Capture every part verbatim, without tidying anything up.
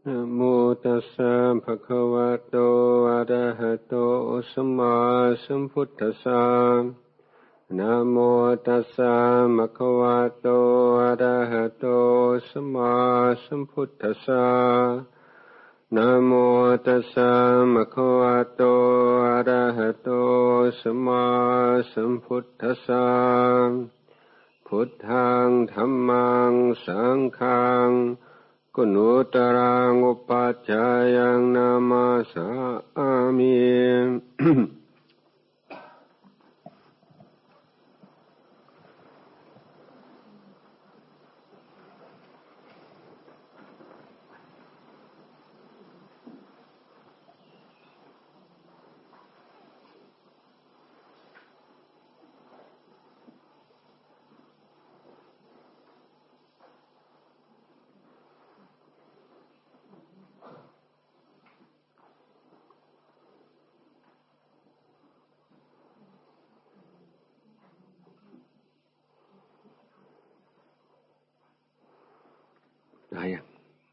นะโมตัสสะภะคะวะโตอะระหะโตสัมมาสัมพุทธัสสะนะโมตัสสะภะคะวะโตอะระหะโตสัมมาสัมพุทธัสสะนะโมตัสสะภะคะวะโตอะระหะโตสัมมาสัมพุทธัสสะพุทธังธัมมังสังฆังกุณุตรังอุปัชฌายังนามาสามิได้ยัง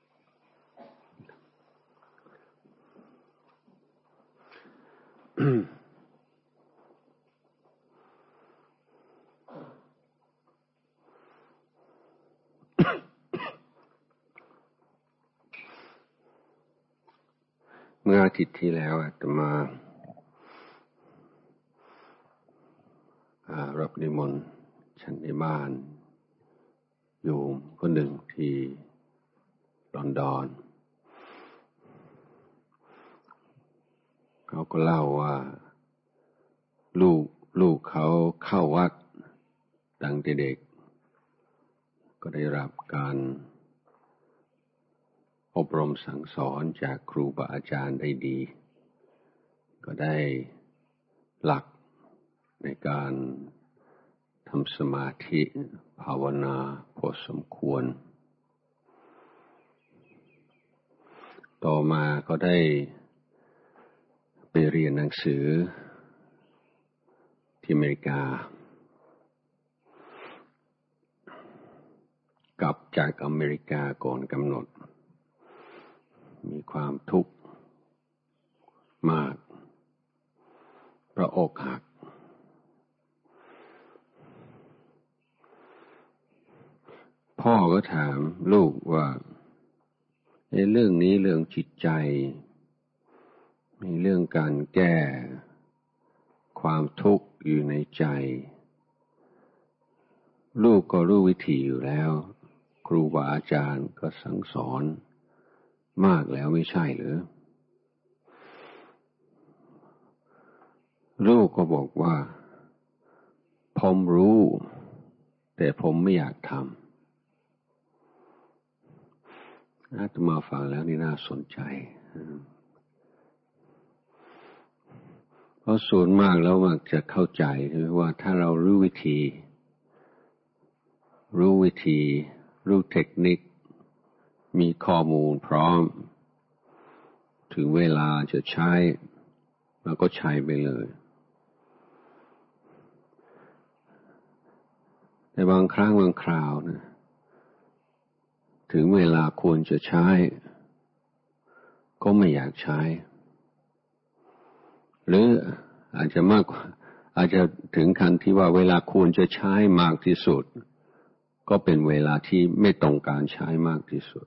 เมื่ออาทิตย์ที่แล้วอาตมารับนิมนต์ฉันในบ้านโยมคนหนึ่งที่ลอนดอนเขาก็เล่าว่าลูกลูกเขาเข้าวัดตั้งแต่เด็กก็ได้รับการอบรมสั่งสอนจากครูบาอาจารย์ได้ดีก็ได้หลักในการทำสมาธิภาวนาพอสมควรต่อมาก็ได้ไปเรียนหนังสือที่อเมริกากลับจากอเมริกาก่อนกำหนดมีความทุกข์มากเพราะอกหักพ่อก็ถามลูกว่าในเรื่องนี้เรื่องจิตใจมีเรื่องการแก้ความทุกข์อยู่ในใจลูกก็รู้วิธีอยู่แล้วครูบาอาจารย์ก็สั่งสอนมากแล้วไม่ใช่หรือลูกก็บอกว่าผมรู้แต่ผมไม่อยากทำอาตมาฟังแล้วนี่น่าสนใจเพราะส่วนมากแล้วมักจะเข้าใจว่าถ้าเรารู้วิธีรู้วิธีรู้เทคนิคมีข้อมูลพร้อมถึงเวลาจะใช้เราก็ใช้ไปเลยแต่บางครั้งบางคราวนะถึงเวลาควรจะใช้ก็ไม่อยากใช้หรืออาจจะมากกว่าอาจจะถึงขั้นที่ว่าเวลาควรจะใช้มากที่สุดก็เป็นเวลาที่ไม่ต้องการใช้มากที่สุด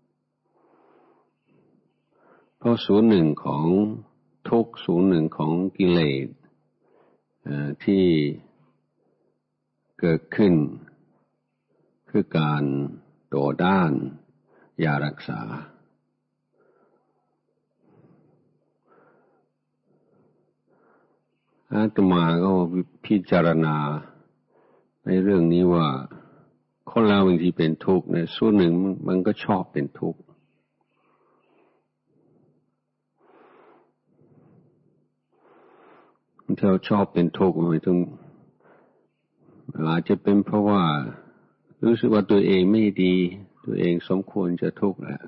เพราะศูนย์หนึ่งของทุกศูนย์หนึ่งของกิเลสที่เกิดขึ้นคือการต่อด้านยารักษาอาตมาก็พิจารณาในเรื่องนี้ว่าคนเราบางทีเป็นทุกข์ในส่วนหนึ่งมันก็ชอบเป็นทุกข์ที่เราชอบเป็นทุกข์ไม่ต้องอาจจะเป็นเพราะว่ารู้สึกว่าตัวเองไม่ดีตัวเองสมควรจะทุกข์แหละ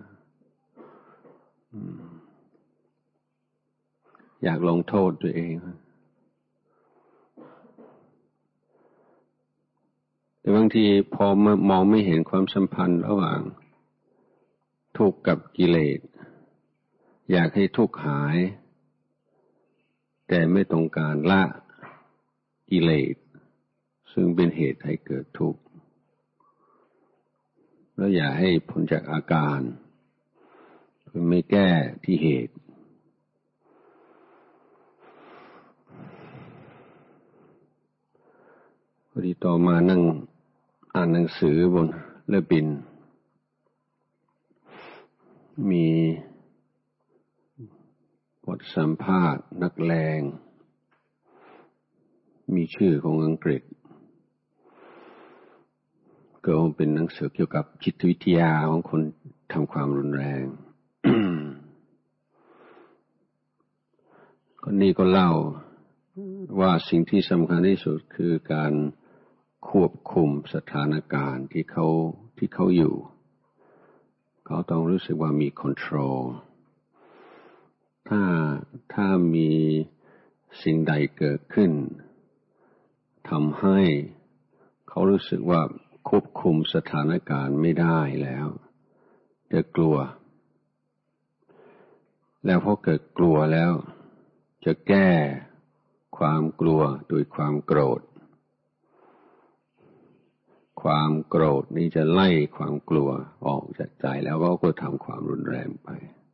อยากลงโทษตัวเองแต่บางทีพอมองไม่เห็นความสัมพันธ์ระหว่างทุกข์กับกิเลสอยากให้ทุกข์หายแต่ไม่ต้องการละกิเลสซึ่งเป็นเหตุให้เกิดทุกข์แล้วอย่าให้พ้นจากอาการคือไม่แก้ที่เหตุพอดีต่อมานั่งอ่านหนังสือบนเรือบินมีบทสัมภาษณ์นักแลงมีชื่อของอังกฤษก็เป็นหนังสือเกี่ยวกับจิตวิทยาของคนทำความรุนแรง คนนี้ก็เล่าว่าสิ่งที่สำคัญที่สุดคือการควบคุมสถานการณ์ที่เขาที่เขาอยู่เขาต้องรู้สึกว่ามี control ถ้าถ้ามีสิ่งใดเกิดขึ้นทำให้เขารู้สึกว่าควบคุมสถานการณ์ไม่ได้แล้วจะกลัวแล้วพอเกิดกลัวแล้วจะแก้ความกลัวโดยความโกรธความโกรธนี้จะไล่ความกลัวออกจากใจแล้วก็ทำความรุนแรงไป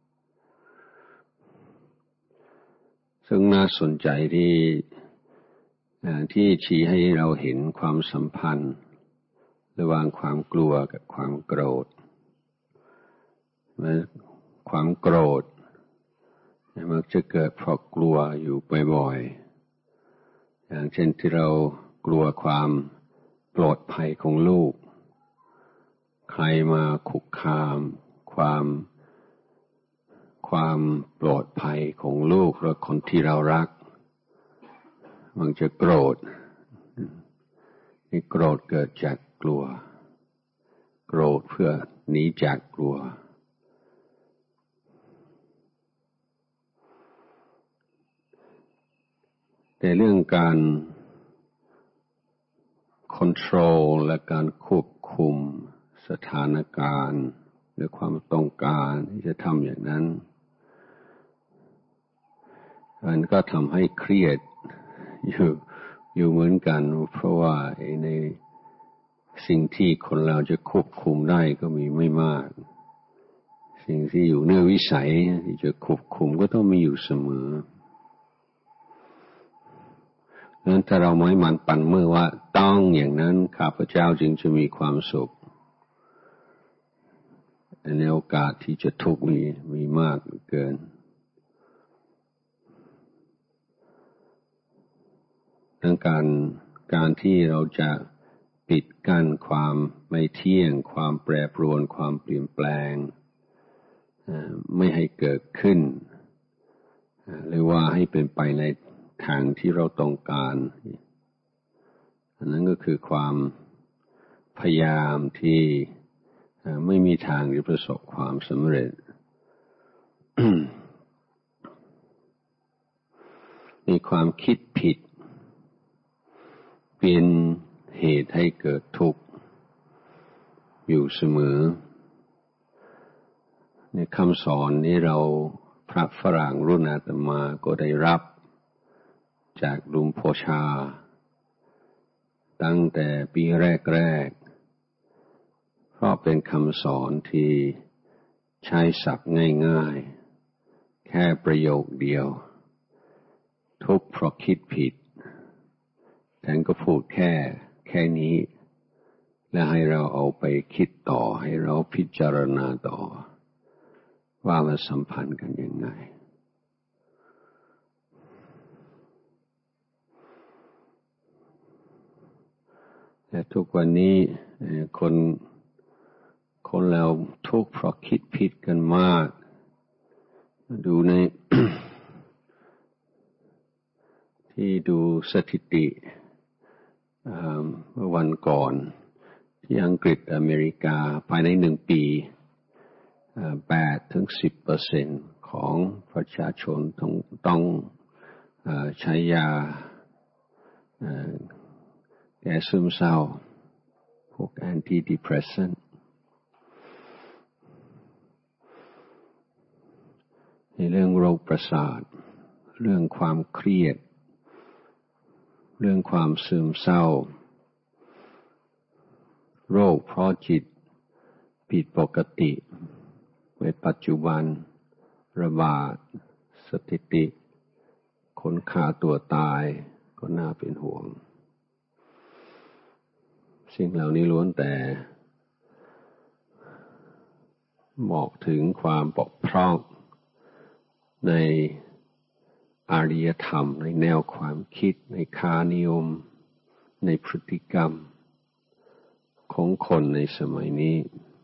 ซึ่งน่าสนใจที่ที่ชี้ให้เราเห็นความสัมพันธ์ระหว่างความกลัวกับความโกรธความโกรธมักจะเกิดเพราะกลัวอยู่บ่อยๆอย่างเช่นที่เรากลัวความปลอดภัยของลูกใครมาคุกคามความความปลอดภัยของลูกและคนที่เรารักมันจะโกรธนี่โกรธเกิดจากกลัวโกรธเพื่อหนีจากกลัวแต่เรื่องการ control และการควบคุมสถานการณ์หรือความต้องการที่จะทำอย่างนั้นมันก็ทำให้เครียดอยู่อยู่เหมือนกันเพราะว่าในสิ่งที่คนเราจะควบคุมได้ก็มีไม่มากสิ่งที่อยู่เหนือวิสัยที่จะควบคุมก็ต้องมีอยู่เสมอดังนั้นถ้าเราไม่มันปั่นมือว่าต้องอย่างนั้นข้าพเจ้าจึงจะมีความสุขในโอกาสที่จะทุกข์มีมีมากเกินดังการการที่เราจะปิดกั้นความไม่เที่ยงความแปรปรวนความเปลี่ยนแปลงไม่ให้เกิดขึ้นหรือว่าให้เป็นไปในทางที่เราต้องการอันนั้นก็คือความพยายามที่ไม่มีทางที่ประสบความสำเร็จ มีความคิดผิดเป็นเหตุให้เกิดทุกข์อยู่เสมอในคำสอนนี้เราพระฝรั่งรุ่นอาตมาก็ได้รับจากหลวงพ่อชาตั้งแต่ปีแรกๆเพราะเป็นคำสอนที่ใช้ศัพท์ง่ายๆแค่ประโยคเดียวทุกข์เพราะคิดผิดท่านก็พูดแค่แค่นี้และให้เราเอาไปคิดต่อให้เราพิจารณาต่อว่ามันสัมพันธ์กันยังไงแต่ทุกวันนี้คนคนเราทุกข์เพราะคิดผิดกันมากดูใน ที่ดูสถิติเมื่อวันก่อนที่อังกฤษอเมริกาภายในหนึ่งปีแปดถึงสิบเปอร์เซ็นต์ของประชาชนต้องต้องใช้ยาแก้ซึมเศร้าพวก antidepressant ในเรื่องโรคประสาทเรื่องความเครียดเรื่องความซึมเศร้าโรคเพราะจิตผิดปกติในปัจจุบันระบาดสถิติคนฆ่าตัวตายก็น่าเป็นห่วงสิ่งเหล่านี้ล้วนแต่บอกถึงความบกพร่องในอารยธรรมในแนวความคิดในค่านิยมในพฤติกรรมของคนในสมัยนี้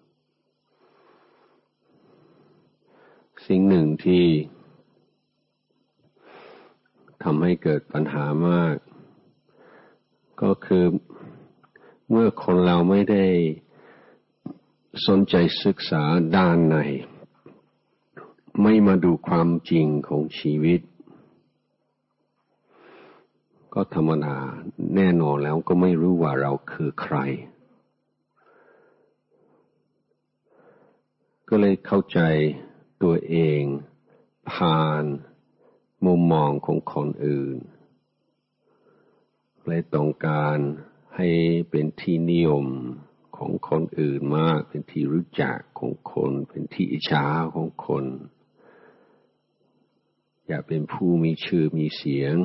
สิ่งหนึ่งที่ทำให้เกิดปัญหามากก็คือเมื่อคนเราไม่ได้สนใจศึกษาด้านในไม่มาดูความจริงของชีวิตก็ธรรมดาแน่นอนแล้วก็ไม่รู้ว่าเราคือใครก็เลยเข้าใจตัวเองผ่านมุมมองของคนอื่นเลยต้องการให้เป็นที่นิยมของคนอื่นมากเป็นที่รู้จักของคนเป็นที่อิจฉาของคนอยากเป็นผู้มีชื่อมีเสียง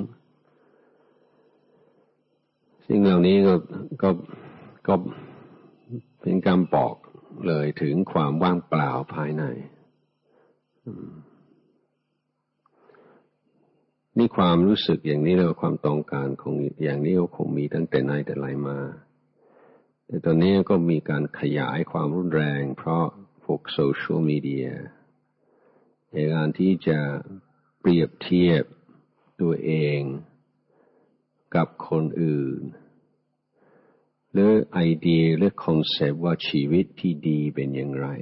สิ่งเหล่านี้ก็ก็ก็เป็นการบอกเลยถึงความว่างเปล่าภายในนี่ความรู้สึกอย่างนี้แล้วความต้องการของอย่างนี้ก็คงมีตั้งแต่ไหนแต่ไรมาแต่ตอนนี้ก็มีการขยายความรุนแรงเพราะพวกโซเชียลมีเดียในการที่จะเปรียบเทียบตัวเองกับคนอื่นหรือไอเดียหรือคอนเซปต์ว่าชีวิตที่ดีเป็นอย่างไร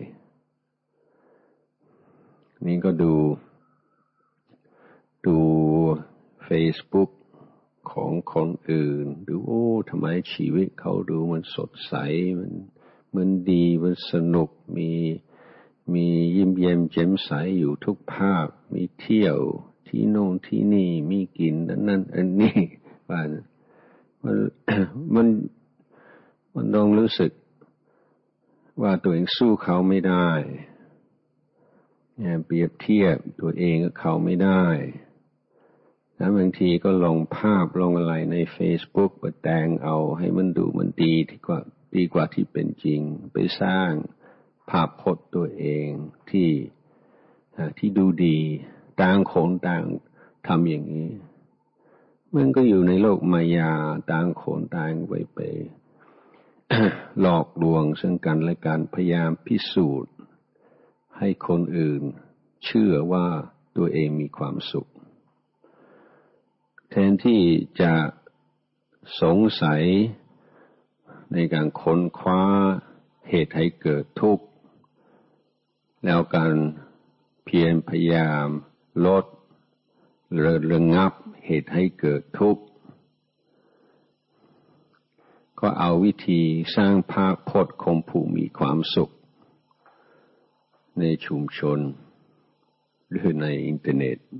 นี่ก็ดูดู Facebook ของคนอื่นดูโอ้ทำไมชีวิตเขาดูมันสดใสมันมันดีมันสนุกมีมียิ้มแย้มแจ่มใสอยู่ทุกภาพมีเที่ยวที่โน่นที่นี่มีกินอันนั้นอันนี้ว่ามันมันมันต้องรู้สึกว่าตัวเองสู้เขาไม่ได้เปรียบเทียบตัวเองกับเขาไม่ได้แล้วบางทีก็ลงภาพลงอะไรใน Facebook ไปแต่งเอาให้มันดูมันดีที่กว่าดีกว่าที่เป็นจริงไปสร้างภาพพจน์ตัวเองที่ที่ดูดีต่างคนต่างทำอย่างนี้มันก็อยู่ในโลกมายาต่างคนต่างไปไป หลอกลวงซึ่งกันและกันพยายามพิสูจน์ให้คนอื่นเชื่อว่าตัวเองมีความสุขแทนที่จะสงสัยในการค้นคว้าเหตุให้เกิดทุกข์แล้วการเพียรพยายามลดหรือระงับเหตุให้เกิดทุกข์ก็เอาวิธีสร้างภาพพจน์ของผู้มีความสุขในชุมชนหรือในอินเทอร์เน็ต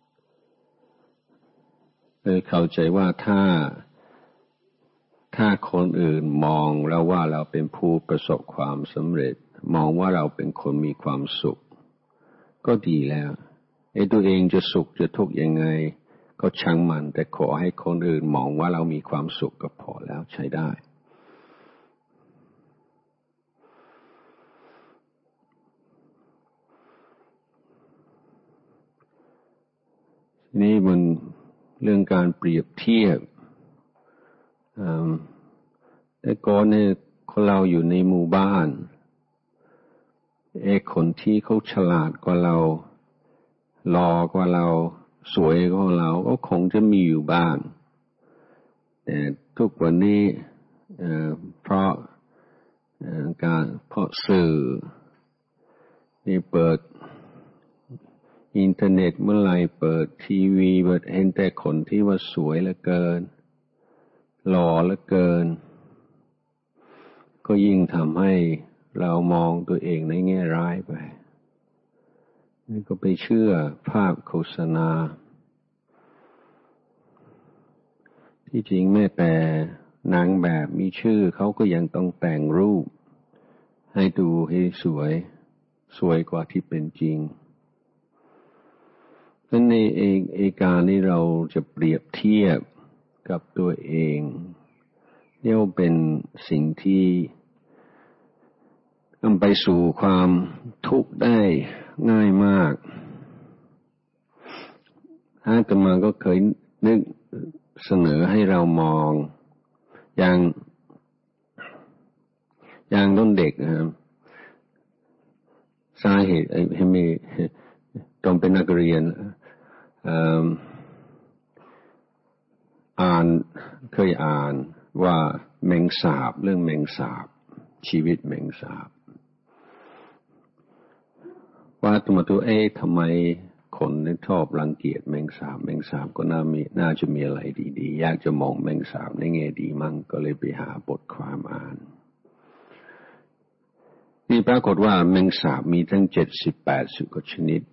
เลยเข้าใจว่าถ้าถ้าคนอื่นมองแล้วว่าเราเป็นผู้ประสบความสำเร็จมองว่าเราเป็นคนมีความสุขก็ดีแล้วไอ้ตัวเองจะสุขจะทุกข์ยังไงก็ช่างมันแต่ขอให้คนอื่นมองว่าเรามีความสุขก็พอแล้วใช้ได้นี่มันเรื่องการเปรียบเทียบแต่ก่อนเนี่ยคนเราอยู่ในหมู่บ้านไอ้คนที่เขาฉลาดกว่าเราหล่อกว่าเราสวยกว่าเราก็คงจะมีอยู่บ้างแต่ทุกวันนี้เพราะการเพราะสื่อนี่เปิดอินเทอร์เน็ตเมื่อไหร่เปิดทีวีเปิดเห็นแต่คนที่ว่าสวยเหลือเกินหล่อเหลือเกินก็ยิ่งทำให้เรามองตัวเองในแง่ร้ายไปนี่ก็ไปเชื่อภาพโฆษณาที่จริงแม้แต่นางแบบมีชื่อเขาก็ยังต้องแต่งรูปให้ดูให้สวยสวยกว่าที่เป็นจริงดังนั้นในเองเอการนี้เราจะเปรียบเทียบกับตัวเองเรียกว่าเป็นสิ่งที่นำไปสู่ความทุกข์ได้ง่ายมากอาตมาก็เคยนึกเสนอให้เรามองอย่างอย่างต้นเด็กนะครับสาเหตุให้มีตอนเป็นนักเรียนอ่านเคยอ่านว่าแมงสาบเรื่องแมงสาบชีวิตแมงสาบว่าตัวตัวเอ๊ะทำไมคนชอบรังเกียจแมงสาบแมงสาบก็น่ามีน่าจะมีอะไรดีๆอยากจะมองแมงสาบในแง่ดีมั่งก็เลยไปหาบทความอ่านนี่ปรากฏว่าแมงสาบมีทั้งเจ็ดสิบแปดสิบกว่าชนิด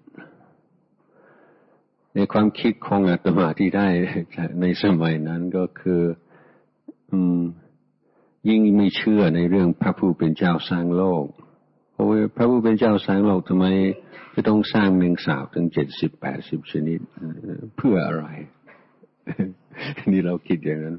ในความคิดของอาตมาที่ได้ในสมัยนั้นก็คืออืมยิ่งไม่เชื่อในเรื่องพระผู้เป็นเจ้าสร้างโลกเพราะว่าพระผู้เป็นเจ้าสร้างโลกทำไมจะต้องสร้างแมงสาบถึงเจ็ดสิบแปดสิบชนิดเพื่ออะไร นี่เราคิดอย่างนั้น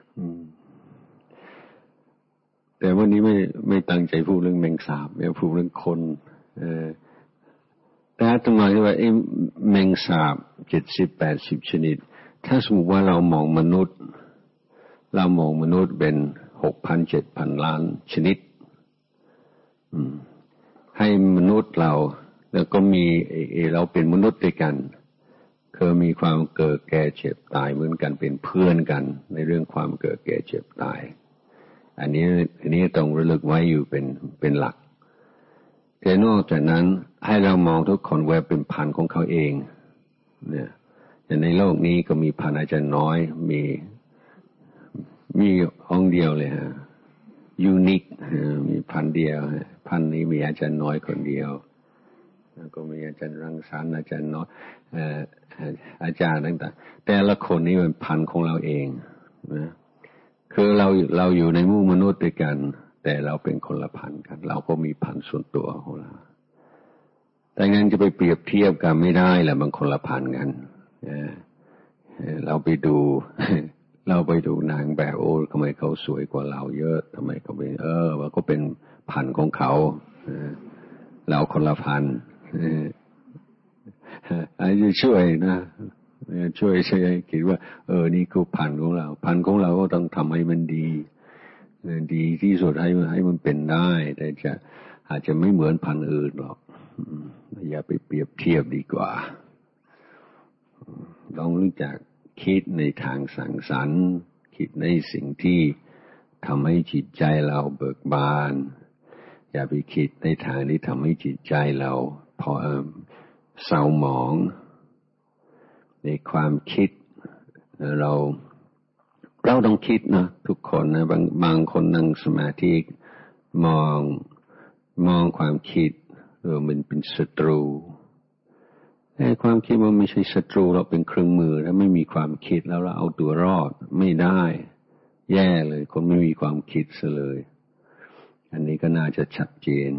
แต่วันนี้ไม่ไม่ตั้งใจพูดเรื่องแมงสาบไม่พูดเรื่องคนเออแต่อาตมาคิดว่าไอ้แมงสาบเจ็ดสิบแปดสิบชนิดถ้าสมมติว่าเรามองมนุษย์เรามองมนุษย์เป็นหกพันเจ็ดพันล้านชนิดให้มนุษย์เราแล้วก็มีเราเป็นมนุษย์ด้วยกันคือมีความเกิดแก่เจ็บตายเหมือนกันเป็นเพื่อนกันในเรื่องความเกิดแก่เจ็บตายอันนี้อันนี้ต้องระลึกไว้อยู่เป็นเป็นหลักแต่นอกจากนั้นให้เรามองทุกคนว่าเป็นพันธุ์ของเขาเองเนี่ยแต่ในโลกนี้ก็มีพันธุ์อาจารย์น้อยมีมีองค์เดียวเลยฮะยูนิคมีพันธุ์เดียวพันธุ์นี้มีอาจารย์น้อยคนเดียวแล้วก็มีอาจารย์รังสรรค์อาจารย์น้อยอาจารย์ต่างๆแต่ละคนนี้เป็นพันธุ์ของเราเองนะคือเราเราอยู่ในหมู่มนุษย์ด้วยกันแต่เราเป็นคนละพันธุ์กันเราก็มีพันธุ์ส่วนตัวของเราแต่งั้นจะไปเปรียบเทียบกันไม่ได้แหละบางคนละพันธุ์กันเราไปดูเราไปดูนางแบบโอ้ทำไมเขาสวยกว่าเราเยอะทำไมเขาเป็นเออว่าก็เป็นพันธุ์ของเขาเราคนละพันธุ์อันนี้ช่วยนะช่วยช่วยคิดว่าเออนี่คือพันธุ์ของเราพันธุ์ของเราก็ต้องทำให้มันดีดีที่สุดให้ให้มันเป็นได้แต่จะอาจจะไม่เหมือนพันธุ์อื่นหรอกอย่าไปเปรียบเทียบดีกว่าลองรู้จักคิดในทางสังสรรค์คิดในสิ่งที่ทำให้จิตใจเราเบิกบานอย่าไปคิดในทางที่ทำให้จิตใจเราพอเศร้าหมองในความคิดเราเราต้องคิดนะทุกคนนะบางบางคนนั่งสมาธิมองมองความคิดเออมันเป็นศัตรูแต่ความคิดมันไม่ใช่ศัตรูเราเป็นเครื่องมือถ้าไม่มีความคิดแล้วเราเอาตัวรอดไม่ได้แย่เลยคนไม่มีความคิดซะเลยอันนี้ก็น่าจะชัดเจน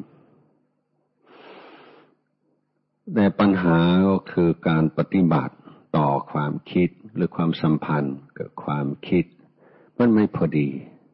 แต่ปัญหาก็คือการปฏิบัติต่อความคิดหรือความสัมพันธ์กับความคิดมันไม่พอดี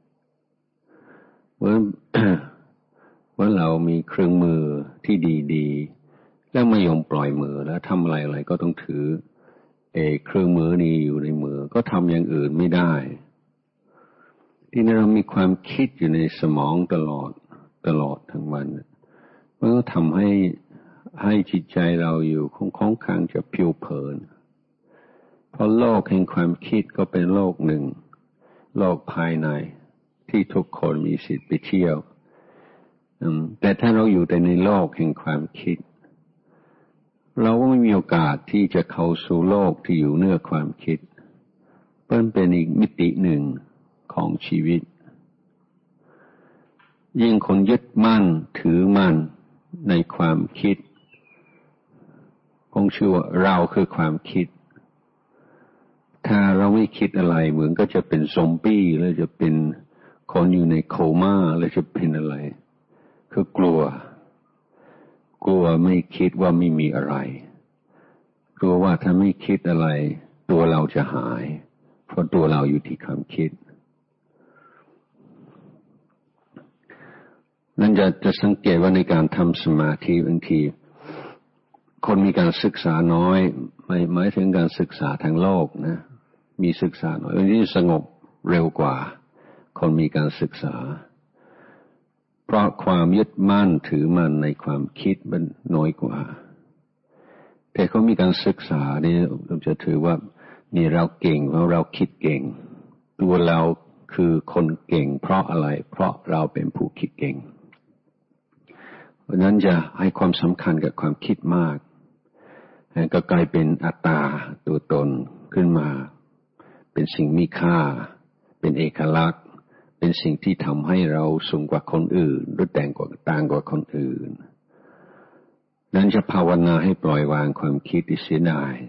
ว่าว่าเรามีเครื่องมือที่ดีๆแล้วไม่ยอมปล่อยมือแล้วทำอะไรอะไรก็ต้องถือเอเครื่องมือนี้อยู่ในมือก็ทำอย่างอื่นไม่ได้ที่นี่เรามีความคิดอยู่ในสมองตลอดตลอดทั้งวันมันก็ทำให้ให้จิตใจเราอยู่ค่อนข้างจะผิวเผินเพราะโลกแห่งความคิดก็เป็นโลกหนึ่งโลกภายในที่ทุกคนมีสิทธิ์ไปเที่ยวแต่ถ้าเราอยู่แต่ในโลกแห่งความคิดเราก็ไม่มีโอกาสที่จะเข้าสู่โลกที่อยู่เหนือความคิดมันเป็นอีกมิติหนึ่งของชีวิตยิ่งคนยึดมั่นถือมั่นในความคิดองค์ชื่อว่าเราคือความคิดถ้าเราไม่คิดอะไรเหมือนก็จะเป็นซอมบี้แล้วจะเป็นคนอยู่ในโคม่าแล้วจะเป็นอะไรคือกลัวกลัวไม่คิดว่าไม่มีอะไรกลัวว่าถ้าไม่คิดอะไรตัวเราจะหายเพราะตัวเราอยู่ที่ความคิดนั่นจะจะสังเกตว่าในการทำสมาธิบางทีคนมีการศึกษาน้อยไม่หมายถึงการศึกษาทางโลกนะมีศึกษาน้อยบางทีสงบเร็วกว่าคนมีการศึกษาเพราะความยึดมั่นถือมั่นในความคิดมันน้อยกว่าแต่เขามีการศึกษานี่เราจะถือว่านี่เราเก่งเพราะเราคิดเก่งตัวเราคือคนเก่งเพราะอะไรเพราะเราเป็นผู้คิดเก่งเพราะนั้นจะให้ความสำคัญกับความคิดมากก็กลายเป็นอัตตาตัวตนขึ้นมาเป็นสิ่งมีค่าเป็นเอกลักษณ์เป็นสิ่งที่ทำให้เราสูงกว่าคนอื่นหรือแต่งกว่าต่างกว่าคนอื่นนั้นจะภาวนาให้ปล่อยวางความคิดที่เสียดาย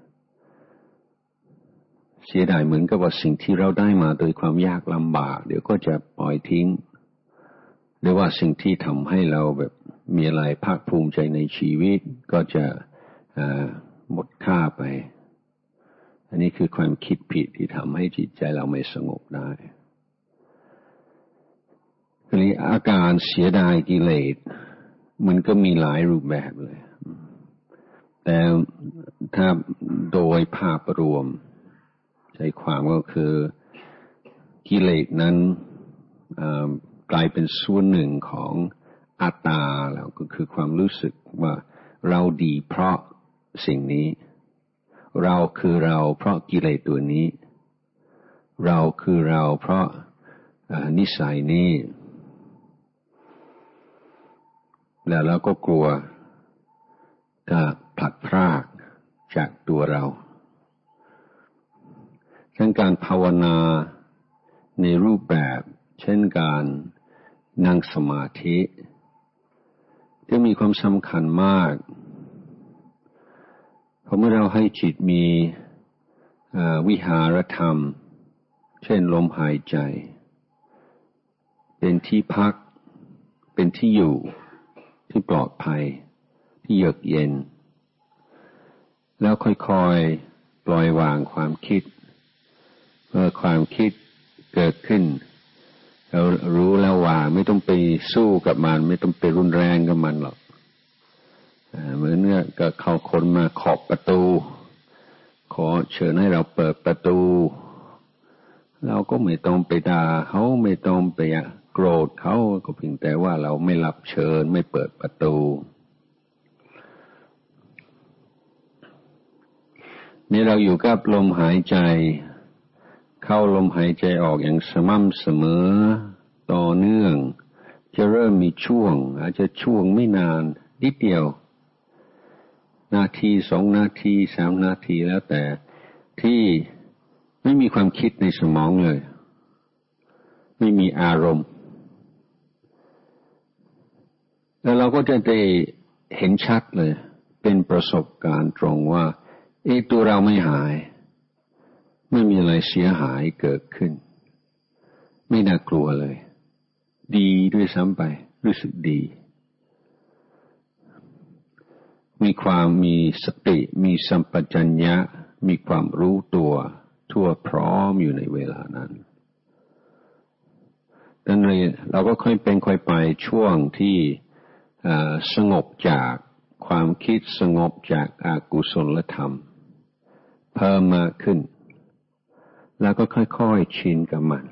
เสียดายเหมือนกับว่าสิ่งที่เราได้มาโดยความยากลำบากเดี๋ยวก็จะปล่อยทิ้งหรือว่าสิ่งที่ทำให้เราแบบมีอะไรภาคภูมิใจในชีวิตก็จะหมดค่าไปอันนี้คือความคิดผิดที่ทำให้จิตใจเราไม่สงบได้ทีนี้อาการเสียดายกิเลสมันก็มีหลายรูปแบบเลยแต่ถ้าโดยภาพรวมใจความก็คือกิเลสนั้นกลายเป็นส่วนหนึ่งของอัตตาแล้วก็คือความรู้สึกว่าเราดีเพราะสิ่งนี้เราคือเราเพราะกิเลสตัวนี้เราคือเราเพราะนิสัยนี้แล้วเราก็กลัวจะผลัดพรากจากตัวเราเช่นการภาวนาในรูปแบบเช่นการนั่งสมาธิจะมีความสำคัญมากเพราะเมื่อเราให้จิตมีวิหารธรรมเช่นลมหายใจเป็นที่พักเป็นที่อยู่ที่ปลอดภัยที่เยือกเย็นแล้วค่อยๆปล่อยวางความคิดเมื่อความคิดเกิดขึ้นเรารู้แล้วว่าไม่ต้องไปสู้กับมันไม่ต้องไปรุนแรงกับมันหรอกเหมือนกับเขาคนมาเคาะประตูขอเชิญให้เราเปิดประตูเราก็ไม่ต้องไปด่าเขาไม่ต้องไปโกรธเขาก็เพียงแต่ว่าเราไม่รับเชิญไม่เปิดประตูนี่เราอยู่กับลมหายใจเข้าลมหายใจออกอย่างสม่ำเสมอต่อเนื่องจะเริ่มมีช่วงอาจจะช่วงไม่นานนิดเดียวนาทีสองนาทีสามนาทีแล้วแต่ที่ไม่มีความคิดในสมองเลยไม่มีอารมณ์แล้วเราก็จะได้เห็นชัดเลยเป็นประสบการณ์ตรงว่าเอ๊ะตัวเราไม่หายไม่มีอะไรเสียหายเกิดขึ้นไม่น่ากลัวเลยดีด้วยซ้ำไปรู้สึกดีมีความมีสติมีสัมปชัญญะมีความรู้ตัวทั่วพร้อมอยู่ในเวลานั้นดังนั้นเราก็ค่อยเป็นค่อยไปช่วงที่สงบจากความคิดสงบจากอกุศลธรรมเพิ่มมากขึ้นแล้วก็ค่อยๆชินกับมัน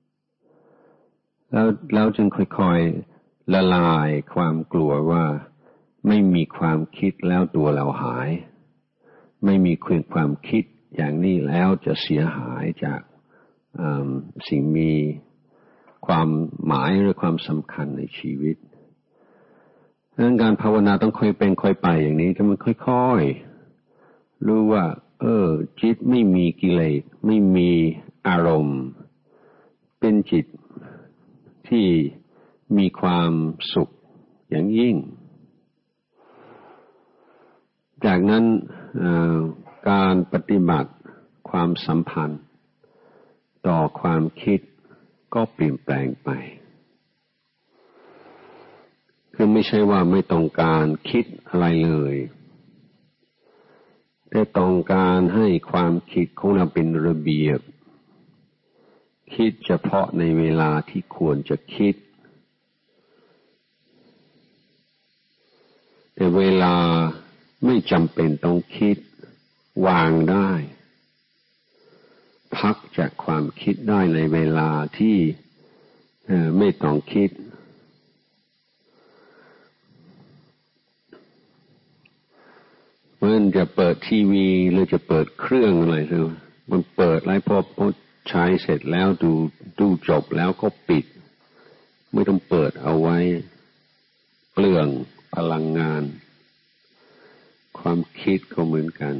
แล้วเราจึงค่อยๆละลายความกลัวว่าไม่มีความคิดแล้วตัวเราหายไม่มีความคิดอย่างนี้แล้วจะเสียหายจากสิ่งมีความหมายหรือความสำคัญในชีวิตดังนั้นการภาวนาต้องค่อยเป็นค่อยไปอย่างนี้ถ้ามันค่อยๆรู้ว่าเออจิตไม่มีกิเลสไม่มีอารมณ์เป็นจิตที่มีความสุขอย่างยิ่งจากนั้นการปฏิบัติความสัมพันธ์ต่อความคิดก็เปลี่ยนแปลงไปคือไม่ใช่ว่าไม่ต้องการคิดอะไรเลยแต่ต้องการให้ความคิดของเราเป็นระเบียบคิดเฉพาะในเวลาที่ควรจะคิดแต่เวลาไม่จำเป็นต้องคิดวางได้พักจากความคิดได้ในเวลาที่ไม่ต้องคิดเหมือนจะเปิดทีวีหรือจะเปิดเครื่องอะไรสิมันเปิดแล้วพอพอใช้เสร็จแล้วดูดูจบแล้วก็ปิดไม่ต้องเปิดเอาไว้เปลืองพลังงานความคิดก็เหมือนกัน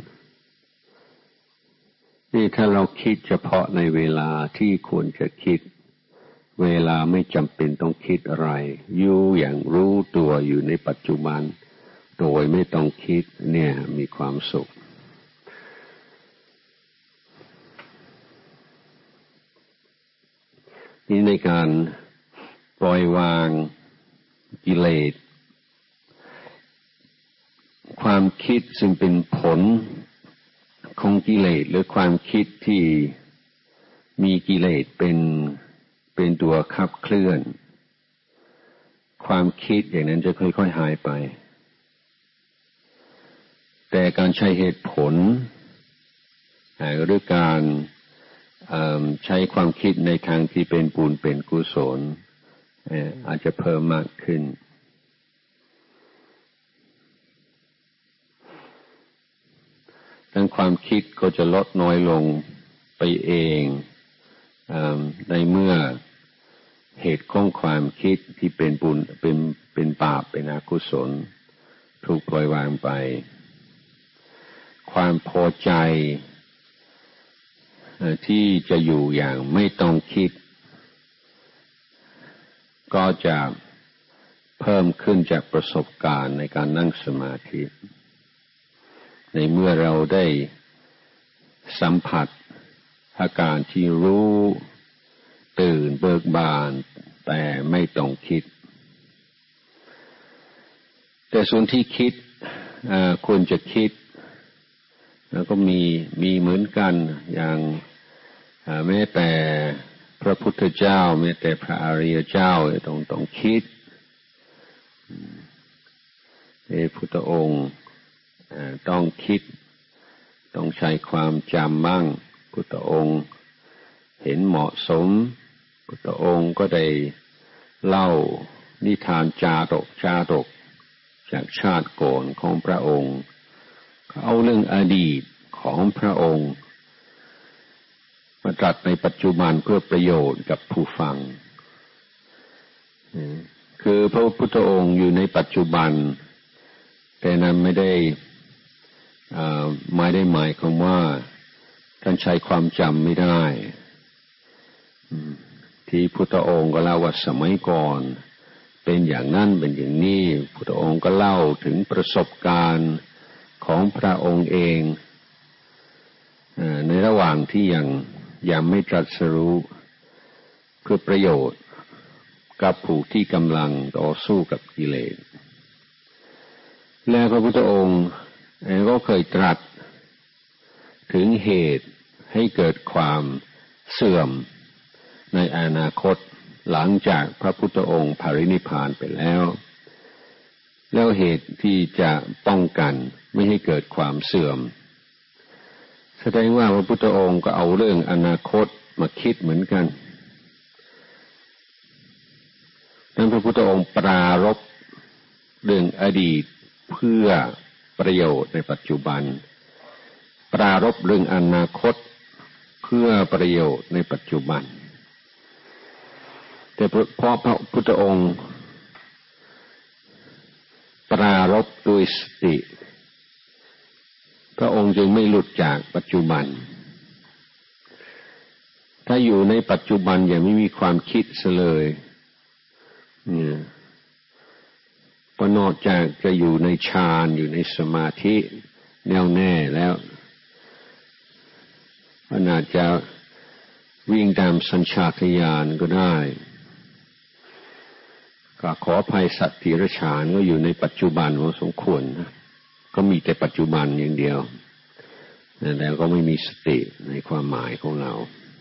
นี่ถ้าเราคิดเฉพาะในเวลาที่ควรจะคิดเวลาไม่จำเป็นต้องคิดอะไรอยู่อย่างรู้ตัวอยู่ในปัจจุบันโดยไม่ต้องคิดเนี่ยมีความสุขนี่ในการปล่อยวางกิเลสความคิดซึ่งเป็นผลของกิเลสหรือความคิดที่มีกิเลสเป็นเป็นตัวขับเคลื่อนความคิดอย่างนั้นจะค่อยๆหายไปแต่การใช้เหตุผลหรือการใช้ความคิดในทางที่เป็นบุญเป็นกุศลอาจจะเพิ่มมากขึ้นดังความคิดก็จะลดน้อยลงไปเองในเมื่อเหตุของความคิดที่เป็นบุญเป็นเป็นบาปเป็นอกุศลถูกปล่อยวางไปความพอใจที่จะอยู่อย่างไม่ต้องคิดก็จะเพิ่มขึ้นจากประสบการณ์ในการนั่งสมาธิในเมื่อเราได้สัมผัสอาการที่รู้ตื่นเบิกบานแต่ไม่ต้องคิดแต่ส่วนที่คิดควรจะคิดแล้วก็มีมีเหมือนกันอย่างแม้แต่พระพุทธเจ้าแม้แต่พระอริยเจ้าต้องต้องคิดพระพุทธองค์ต้องคิดต้องใช้ความจำมั่งพุทธองค์เห็นเหมาะสมพุทธองค์ก็ได้เล่านิทานจาดกจาดกจากชาติก่อนของพระองค์เอาเรื่องอดีตของพระองค์มาตรัสในปัจจุบันเพื่อประโยชน์กับผู้ฟังคือพระพุทธองค์อยู่ในปัจจุบันแต่นั้นไม่ได้ไม่ได้หมายความว่าท่านใช้ความจำไม่ได้ที่พุทธองค์ก็เล่าว่าสมัยก่อนเป็นอย่างนั้นเป็นอย่างนี้พุทธองค์ก็เล่าถึงประสบการณ์ของพระองค์เองในระหว่างที่ยังยังไม่ตรัสรู้เพื่อประโยชน์กับผู้ที่กำลังต่อสู้กับกิเลสและพระพุทธองค์ก็เคยตรัสถึงเหตุให้เกิดความเสื่อมในอนาคตหลังจากพระพุทธองค์ปรินิพพานไปแล้วแล้วเหตุที่จะป้องกันไม่ให้เกิดความเสื่อมแสดงว่าพระพุทธองค์ก็เอาเรื่องอนาคตมาคิดเหมือนกันนั้นพระพุทธองค์ปรารภเรื่องอดีตเพื่อประโยชน์ในปัจจุบันปรารภเรื่องอนาคตเพื่อประโยชน์ในปัจจุบันแต่เพราะพระพุทธองค์ปรารภด้วยสติพระองค์จึงไม่หลุดจากปัจจุบันถ้าอยู่ในปัจจุบันอย่างไม่มีความคิดเลยเนี่ยพอนอกจากจะอยู่ในฌานอยู่ในสมาธิแน่วแน่แล้วมันอาจจะวิ่งตามสัญชาตญาณก็ได้ก็ขออภัยสัตว์ดิรัจฉานก็อยู่ในปัจจุบันพอสมควรนะก็มีแต่ปัจจุบันอย่างเดียวแต่ก็ไม่มีสติในความหมายของเรา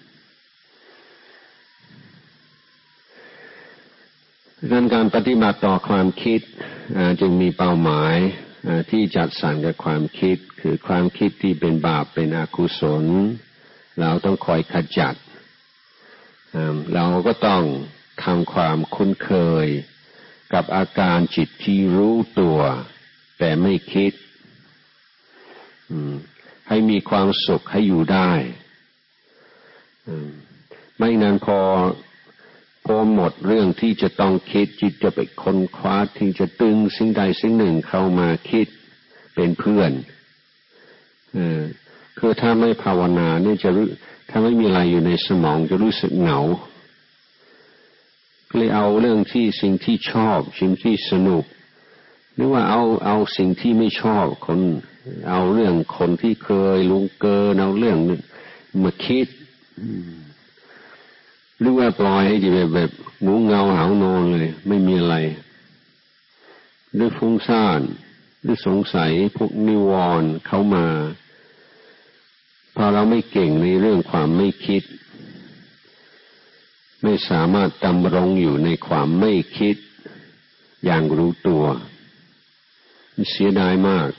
ดังนั้นการปฏิบัติต่อความคิดจึงมีเป้าหมายที่จัดสรรกับความคิดคือความคิดที่เป็นบาปเป็นอกุศลเราต้องคอยขจัดเราก็ต้องทำความคุ้นเคยกับอาการจิตที่รู้ตัวแต่ไม่คิดให้มีความสุขให้อยู่ได้ไม่นานพอพอหมดเรื่องที่จะต้องคิดจิตจะไปค้นคว้าที่จะตึงสิ่งใดสิ่งหนึ่งเข้ามาคิดเป็นเพื่อนเออคือถ้าไม่ภาวนาเนี่ยจะรู้ถ้าไม่มีอะไรอยู่ในสมองจะรู้สึกเหงาเลยเอาเรื่องที่สิ่งที่ชอบสิ่งที่สนุกหรือว่าเอาเอาสิ่งที่ไม่ชอบคนเอาเรื่องคนที่เคยลุงเกินเอาเรื่องมาคิดหรือว่าปล่อยให้จิตแบบงูเงาหาวนอนเลยไม่มีอะไรหรือฟุ้งซ่านหรือสงสัยพวกนิวรณ์เข้ามาพอเราไม่เก่งในเรื่องความไม่คิดไม่สามารถดำรงอยู่ในความไม่คิดอย่างรู้ตัวเสียดายมาก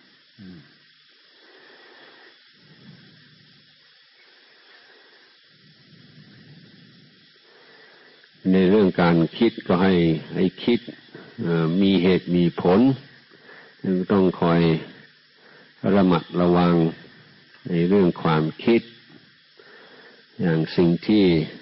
ในเรื่องการคิดก็ให้ให้คิดมีเหตุมีผลต้องคอยระมัดระวังในเรื่องความคิดอย่างสิ่งที่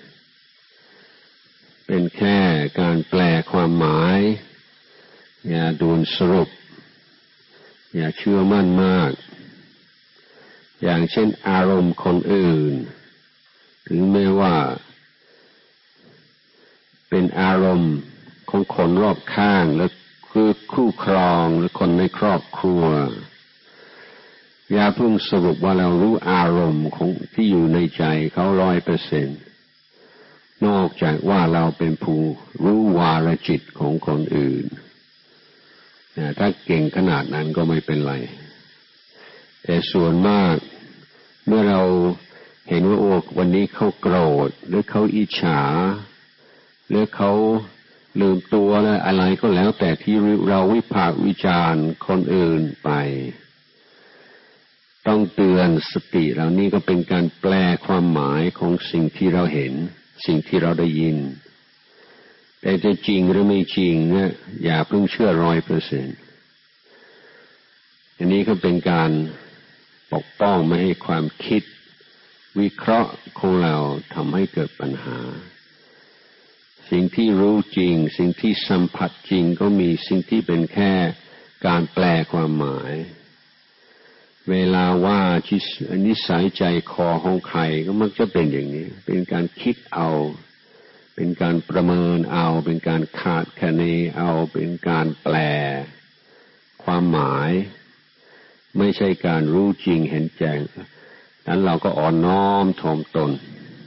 เป็นแค่การแปลความหมายอย่าด่วนสรุปอย่าเชื่อมั่นมากอย่างเช่นอารมณ์คนอื่นถึงแม้ว่าเป็นอารมณ์ของคนรอบข้างหรือคือคู่ครองหรือคนในครอบครัวอย่าเพิ่งสรุปว่าเรารู้อารมณ์ของที่อยู่ในใจเขาร้อยเปอร์เซ็นต์นอกจากว่าเราเป็นผู้รู้วาระจิตของคนอื่นถ้าเก่งขนาดนั้นก็ไม่เป็นไรแต่ส่วนมากเมื่อเราเห็นว่าโอ้วันนี้เขาโกรธหรือเขาอิจฉาหรือเขาลืมตัวแล้วอะไรก็แล้วแต่ที่เราวิพากษ์วิจารณ์คนอื่นไปต้องเตือนสติเหล่านี้ก็เป็นการแปลความหมายของสิ่งที่เราเห็นสิ่งที่เราได้ยินแต่จะจริงหรือไม่จริงเนี่ยอย่าเพิ่งเชื่อร้อยเปอร์เซ็นต์อันนี้ก็เป็นการปกป้องไม่ให้ความคิดวิเคราะห์ของเราทำให้เกิดปัญหาสิ่งที่รู้จริงสิ่งที่สัมผัสจริงก็มีสิ่งที่เป็นแค่การแปลความหมายเวลาว่านิสัยใจคอของใครก็มักจะเป็นอย่างนี้เป็นการคิดเอาเป็นการประเมินเอาเป็นการคาดคะเนเอาเป็นการแปลความหมายไม่ใช่การรู้จริงเห็นแจ้งนั้นเราก็อ่อนน้อมถ่อมตน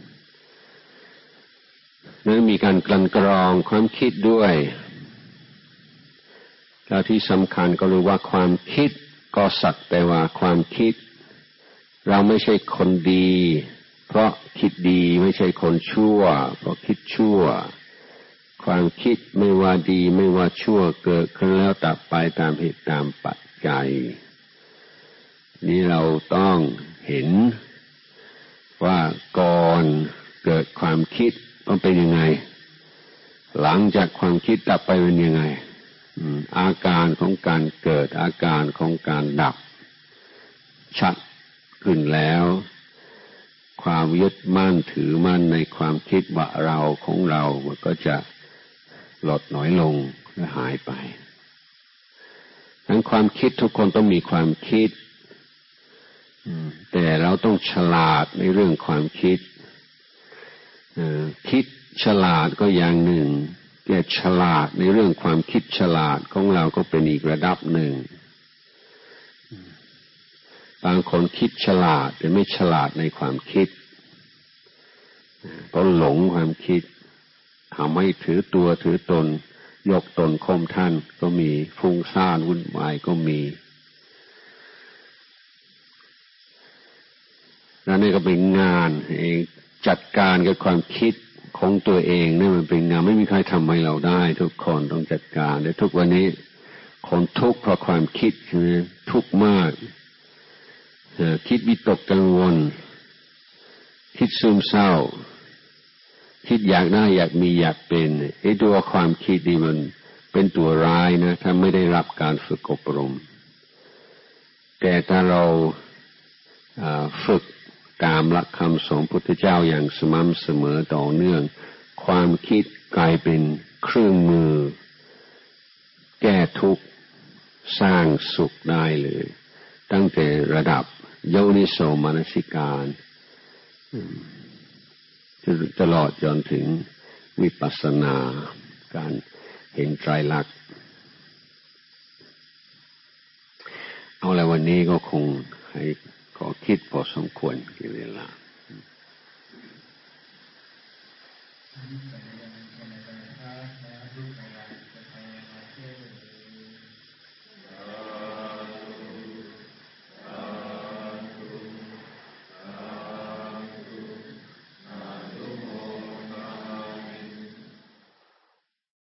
นั้นมีการกลั่นกรองความคิดด้วยแล้วที่สำคัญก็รู้ว่าความคิดก็สักแต่ว่าความคิดเราไม่ใช่คนดีเพราะคิดดีไม่ใช่คนชั่วเพราะคิดชั่วความคิดไม่ว่าดีไม่ว่าชั่วเกิดขึ้นแล้วดับไปตามเหตุตามปัจจัยนี่เราต้องเห็นว่าก่อนเกิดความคิดมันเป็นยังไงหลังจากความคิดดับไปเป็นยังไงอาการของการเกิดอาการของการดับชัดขึ้นแล้วความยึดมั่นถือมั่นในความคิดว่าเราของเรามันก็จะลดน้อยลงและหายไปทั้งความคิดทุกคนต้องมีความคิดแต่เราต้องฉลาดในเรื่องความคิดคิดฉลาดก็อย่างหนึ่งแต่ฉลาดในเรื่องความคิดฉลาดของเราก็เป็นอีกระดับหนึ่งบางคนคิดฉลาดแต่ไม่ฉลาดในความคิดเพราะหลงความคิดทำให้ถือตัวถือตนยกตนข่มท่านก็มีฟุ้งซ่านวุ่นวายก็มีแล้วนี่ก็เป็นงานจัดการกับความคิดของตัวเองนี่มันเป็นงานไม่มีใครทำให้เราได้ทุกคนต้องจัดการและทุกวันนี้คนทุกข์เพราะความคิดใช่ไหมทุกข์มากคิดวิตกกังวลคิดซึมเศร้าคิดอยากได้อยากมีอยากเป็นไอ้ตัวความคิดนี่มันเป็นตัวร้ายนะถ้าไม่ได้รับการฝึกอบรมแต่ถ้าเราฝึกตามหลักคำสอนพุทธเจ้าอย่างสม่ำเสมอต่อเนื่องความคิดกลายเป็นเครื่องมือแก้ทุกข์สร้างสุขได้เลยตั้งแต่ระดับโยนิโสมนสิการตลอดจนถึงวิปัสสนาการเห็นไตรลักษณ์เอาละวันนี้ก็คงให้ขอคิดพอสมควรกี่เวลา